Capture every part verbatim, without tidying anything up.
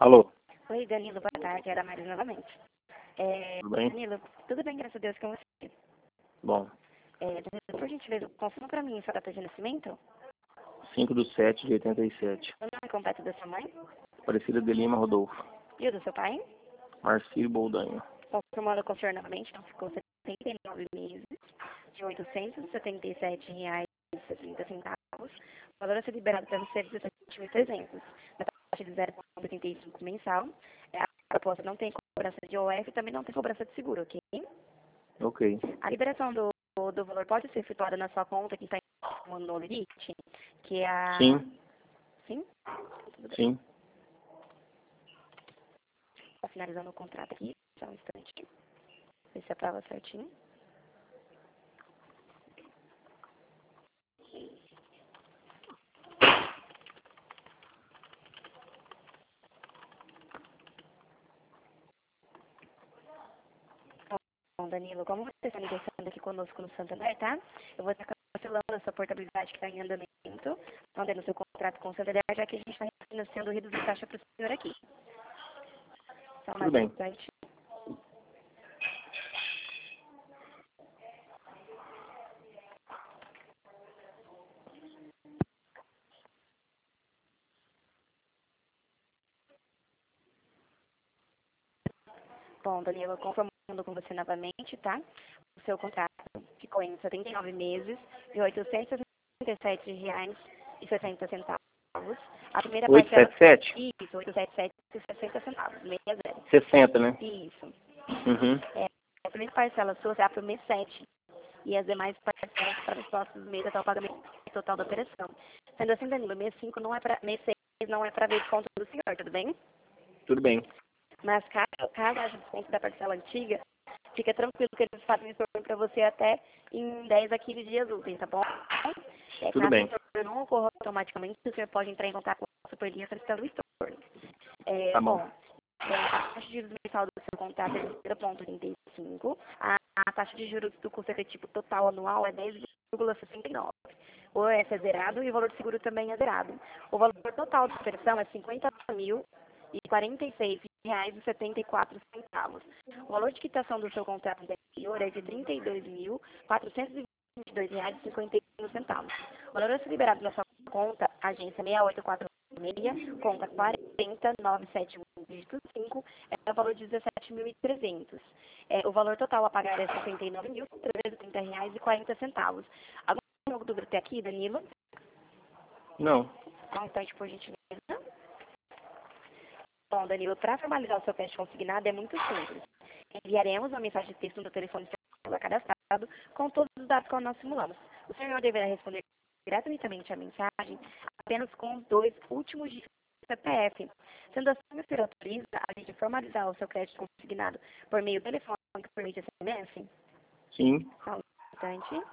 Alô, Oi, Danilo, boa tarde. Era a Maria novamente. É, tudo bem? Danilo, tudo bem, graças a Deus, com você? Bom, É, Danilo, por gentileza, confirma pra mim sua data de nascimento, cinco de setembro de oitenta e sete. o nome completo da sua mãe Aparecida de Lima Rodolfo. e o do seu pai. Marcílio Boldanha. Confirmando com o senhor novamente, então ficou setenta e nove meses de oitocentos e setenta e sete reais e setenta centavos. O valor a ser liberado para você é dezessete mil e trezentos. Na taxa de zero vírgula oitenta e cinco mensal. É, a proposta não tem cobrança de O F e também não tem cobrança de seguro, ok? Ok. A liberação do, do valor pode ser efetuada na sua conta que está em Monolith, que é a... Sim, Sim? Tudo bem. sim. Estou finalizando o contrato aqui, só um instante. Ver se aprova certinho. Bom, Danilo, como você está negociando aqui conosco no Santander, tá? Eu vou estar cancelando a sua portabilidade que está em andamento, não tendo seu contrato com o Santander, já que a gente está refinanciando o reduzir taxa para o senhor aqui. Só Tudo mais um bem. instante. Bom, Danilo, conformando com você novamente, tá? O seu contrato ficou em setenta e nove meses de oitocentos e sessenta e sete reais e sessenta centavos. A primeira parcela... oitocentos e setenta e sete? Isso, oitocentos e setenta e sete e sessenta centavos, sessenta. sessenta, né? Isso. Uhum. É, a primeira parcela sua será para o mês sete e as demais parcelas para os próximos meses até o pagamento total da operação. Sendo assim, Danilo, mês cinco não é para... mês seis não é para ver desconto do senhor, tudo bem? Tudo bem. Mas caso, caso haja desconto da parcela antiga, fica tranquilo que eles fazem o retorno para você até em dez a quinze dias úteis, tá bom? É, Tudo caso o bem. retorno não ocorra automaticamente, o senhor pode entrar em contato com a Superlinha solicitando o estorno. É, Tá bom. bom, é, a taxa de juros mensal do seu contrato é de zero vírgula trinta e cinco, a, a taxa de juros do custo efetivo total anual é dez vírgula sessenta e nove. O E F é zerado e o valor de seguro também é zerado. O valor total da operação é cinquenta mil e quarenta e seis reais e setenta e quatro centavos. O valor de quitação do seu contrato anterior é de trinta e dois mil quatrocentos e vinte e dois reais e cinquenta e um centavos. O valor a ser liberado na sua conta, agência seis oito quatro seis, conta quatro zero nove sete um, dígito cinco, é o valor de dezessete mil e trezentos. É, o valor total a pagar é sessenta e nove mil trezentos e trinta reais e quarenta centavos. Alguma dúvida até aqui, Danilo? Não. Um instante, por gentileza. Bom, Danilo, para formalizar o seu crédito consignado é muito simples. Enviaremos uma mensagem de texto no telefone celular cadastrado com todos os dados que nós simulamos. O senhor deverá responder gratuitamente a mensagem apenas com os dois últimos dígitos do C P F. Sendo assim, o senhor autoriza a gente formalizar o seu crédito consignado por meio telefônico e por meio de S M S? Sim. Só um instante.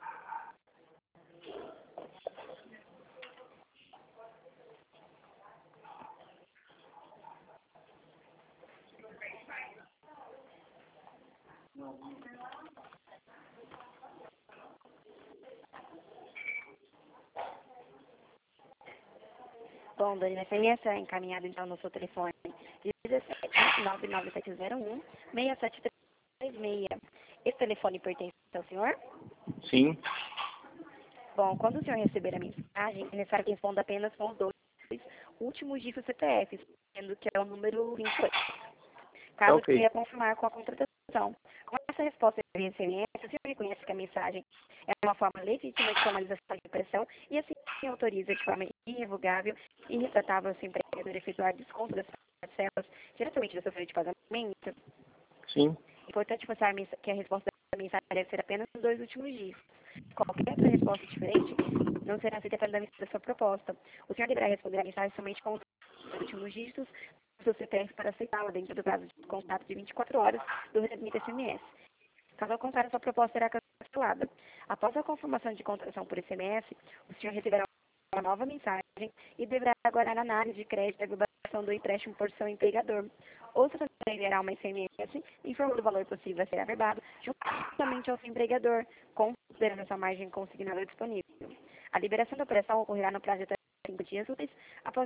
Bom, Dani, S M S é encaminhado então no seu telefone dezessete nove nove sete zero um seis sete três seis. Esse telefone pertence ao senhor? Sim. Bom, quando o senhor receber a mensagem, é necessário que responda apenas com os dois últimos dígitos do C P F, sendo que é o número vinte e oito. Tá Caso ok. queira confirmar com a contratação. Com essa resposta de S M S, o senhor reconhece que a mensagem é uma forma legítima de formalização de impressão e assim autoriza de forma irrevogável e irretratável o seu empregador a efetuar desconto das parcelas diretamente da sua folha de pagamento. Sim. É importante passar que a resposta da mensagem deve ser apenas os dois últimos dígitos. Qualquer outra resposta diferente não será aceita para andamento da sua proposta. O senhor deverá responder a mensagem somente com os últimos dígitos do seu C P F para aceitá-la dentro do prazo de contato de vinte e quatro horas do recebimento S M S. Caso ao contrário, sua proposta será cancelada. Após a confirmação de contratação por S M S, o senhor receberá uma nova mensagem e deverá aguardar a análise de crédito e a averbação do empréstimo por seu empregador. Ou se você enviará uma S M S informando o valor possível a ser averbado juntamente ao seu empregador, considerando essa margem consignada disponível. A liberação da operação ocorrerá no prazo de até cinco dias úteis após a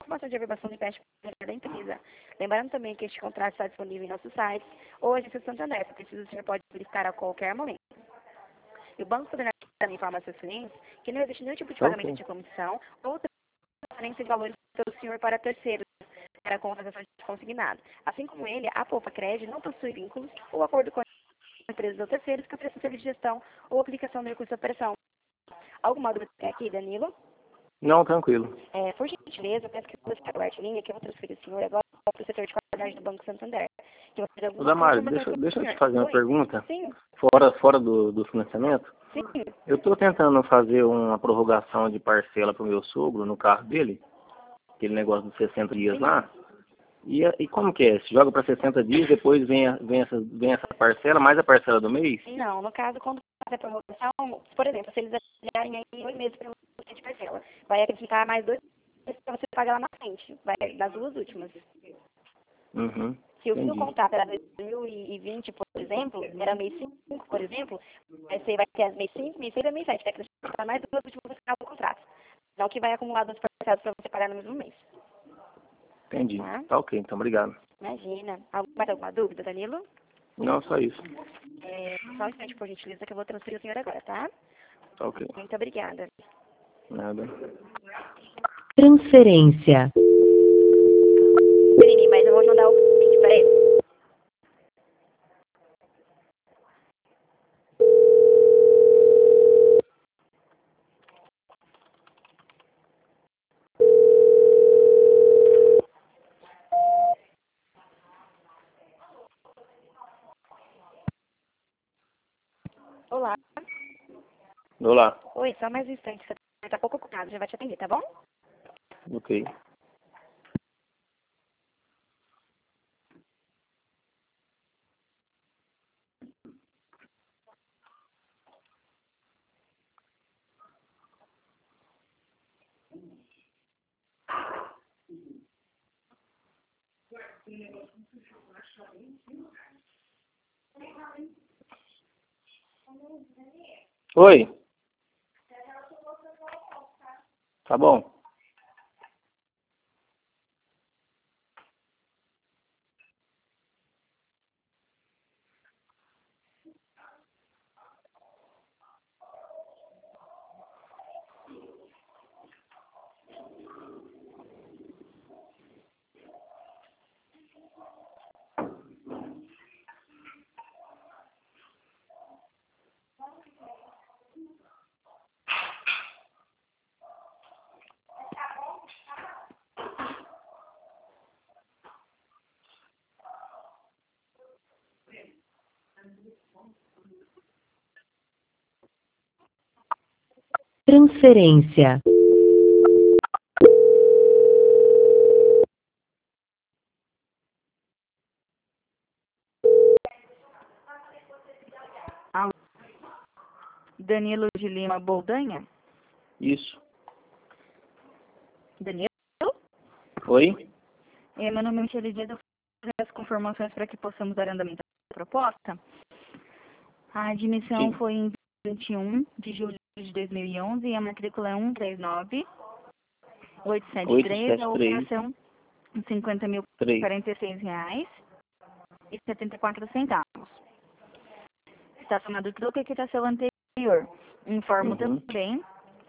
informações de averbação de empréstimo da empresa. Lembrando também que este contrato está disponível em nosso site ou agência Santander. Se precisa, o senhor pode verificar a qualquer momento. E o Banco Santander também informa aos seus clientes que não existe nenhum tipo de pagamento Ok. de comissão ou transferência de valores pelo senhor para terceiros para contratação de consignado. Assim como ele, a Poupa Crédito não possui vínculos ou acordo com empresas ou terceiros que ofereçam serviço de gestão ou aplicação do recurso de operação. Alguma dúvida aqui, Danilo? Não, tranquilo. É, por gentileza, eu peço que você aguarde em linha, que eu vou transferir o senhor agora para o setor de qualidade do Banco Santander. Que eu vou fazer Ô, algumas Damares, informações deixa, sobre deixa o eu te senhor. fazer uma Oi? pergunta. Sim, Fora, fora do, do financiamento, sim. eu estou tentando fazer uma prorrogação de parcela para o meu sogro no carro dele, aquele negócio dos sessenta dias Sim. lá. E, e como que é? Se joga para sessenta dias, depois vem, a- vem, essa, vem essa parcela, mais a parcela do mês? Não, no caso, quando fazer a promoção, por exemplo, se eles adiarem aí oito meses para você de parcela, vai acrescentar mais dois meses para você pagar lá na frente, vai das duas últimas. Uhum, Se o seu entendi. contrato era dois mil e vinte, por exemplo, era mês cinco, por exemplo, aí você vai ter mês cinco, mês seis e mês sete, vai acrescentar mais duas últimas no final do contrato. Não que vai acumular duas parcelas para você pagar no mesmo mês. Entendi. Tá? Tá ok, então obrigado. Imagina. Algum- Mais alguma dúvida, Danilo? Não, só isso. É, só um instante, por gentileza, que eu vou transferir o senhor agora, tá? Tá ok. Muito obrigada. Nada. Transferência. Perini, mas eu vou mandar o link para ele. Olá. Olá. Oi, só mais um instante, você tá pouco ocupado, já vai te atender, tá bom? Ok. Oi. Tá bom. Transferência. Danilo de Lima Boldanha? Isso. Danilo? Oi? É, meu nome é Michele Dias, eu faço as confirmações para que possamos dar andamento à proposta. A admissão Sim. foi em vinte e um de julho de dois mil e onze e a matrícula é um três nove oito sete três, a oito sete três operação cinquenta mil e três. quarenta e seis reais e setenta e quatro centavos. Estacionado troco e quitação anterior. Informo Uhum. também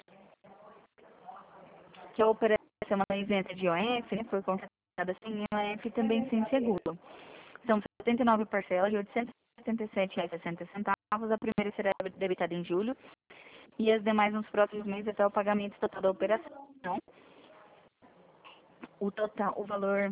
que a operação é uma isenta de O F, né, foi contratada sem O F e também sem seguro. São setenta e nove parcelas de oitocentos e setenta e sete reais e sessenta centavos. A primeira será debitada em julho e as demais nos próximos meses até o pagamento total da operação. O total, o valor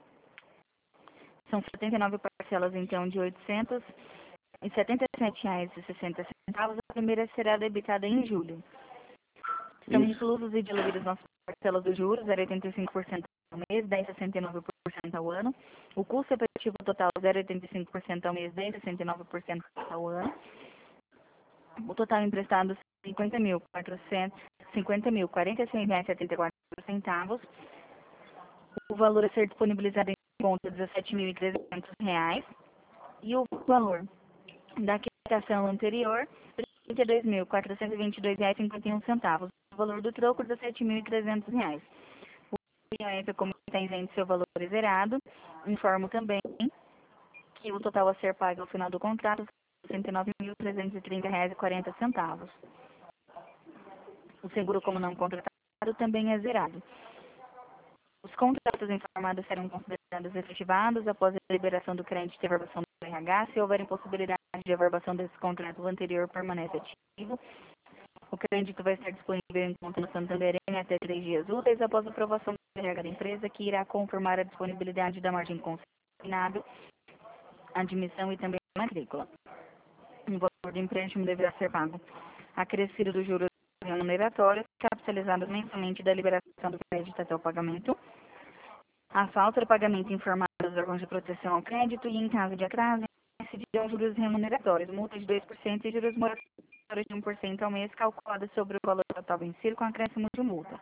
são setenta e nove parcelas então de oitocentos e setenta e sete reais e sessenta centavos. A primeira será debitada em julho. São Isso. inclusos e diluídas nas parcelas dos juros, zero vírgula oitenta e cinco por cento ao mês, dez vírgula sessenta e nove por cento ao ano. O custo efetivo total, zero vírgula oitenta e cinco por cento ao mês, dez vírgula sessenta e nove por cento ao ano. O total emprestado, cinquenta mil, quatrocentos, cinquenta mil, quarenta e seis reais e setenta e quatro centavos. O valor a ser disponibilizado em conta, dezessete mil e trezentos reais. E o valor da quitação anterior, trinta e dois mil, quatrocentos e vinte e dois reais e cinquenta e um centavos. O valor do troco, dezessete mil e trezentos reais. I O F como está isento seu valor é zerado. Informo também que o total a ser pago ao final do contrato é sessenta e nove mil trezentos e trinta reais e quarenta centavos. O seguro como não contratado também é zerado. Os contratos informados serão considerados efetivados após a liberação do crédito e averbação do R H. Se houver impossibilidade de averbação desse contrato, o anterior permanece ativo. O crédito vai estar disponível em conta no Santander em até três dias úteis após a aprovação do R H da empresa, que irá confirmar a disponibilidade da margem consignada, admissão e também a matrícula. O valor do empréstimo deverá ser pago acrescido dos juros remuneratórios, capitalizados mensalmente da liberação do crédito até o pagamento. A falta de pagamento informada aos órgãos de proteção ao crédito e, em caso de atraso, incidirão juros remuneratórios, multa de dois por cento e juros moratórios de um por cento ao mês, calculada sobre o valor total vencido com acréscimo de multa.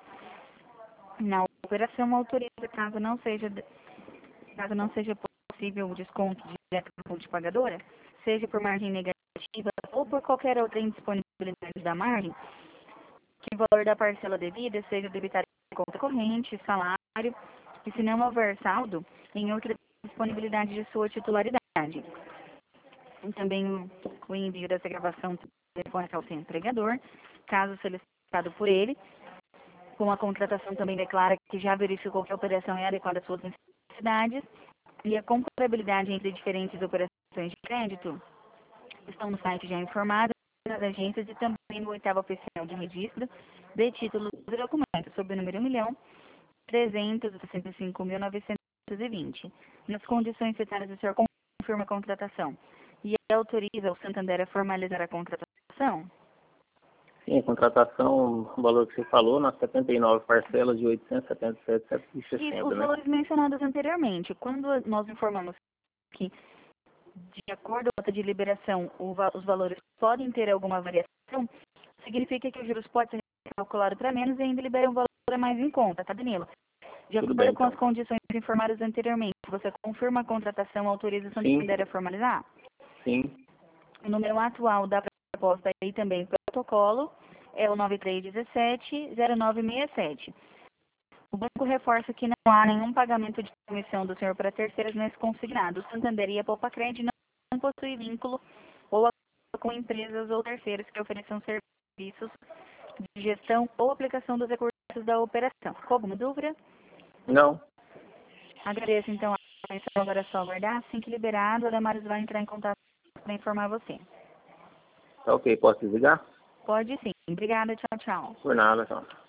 Na operação, autoriza, caso não seja, caso não seja possível o desconto direto na fonte pagadora, seja por margem negativa ou por qualquer outra indisponibilidade da margem, que o valor da parcela devida seja debitado em conta corrente, salário, e se não houver saldo, em outra disponibilidade de sua titularidade. E também o, o envio dessa gravação telefônica ao seu empregador, caso solicitado por ele, com a contratação também declara que já verificou que a operação é adequada às suas necessidades, e a comparabilidade entre diferentes operações de crédito estão no site já informado nas agências e também no oitavo oficial de registro de títulos e documentos, sob o número um milhão trezentos e sessenta e cinco mil novecentos e vinte. Nas condições citadas, o senhor confirma a contratação e autoriza o Santander a formalizar a contratação? Sim, a contratação, o valor que você falou, nas setenta e nove parcelas de oitocentos e setenta e sete reais e sessenta centavos, Os né? valores mencionados anteriormente, quando nós informamos que, de acordo com a data de liberação, o, os valores podem ter alguma variação, significa que os juros podem ser calculados para menos e ainda libera um valor mais em conta, tá, Danilo? De Tudo acordo bem, com então. as condições informadas anteriormente, você confirma a contratação, autoriza o Santander a formalizar? Sim. O número atual da proposta e também protocolo é o nove três um sete zero nove seis sete. O banco reforça que não há nenhum pagamento de comissão do senhor para terceiros nesse consignado. O Santander e a Poupa-Cred não possuem vínculo ou acordo com empresas ou terceiros que ofereçam serviços de gestão ou aplicação dos recursos da operação. Ficou alguma dúvida? Não. Agradeço, então, a atenção. Agora é só aguardar. Assim que liberado, a Damares vai entrar em contato para informar você. Tá ok, posso desligar? Pode sim. Obrigada. Tchau, tchau. Por nada, então.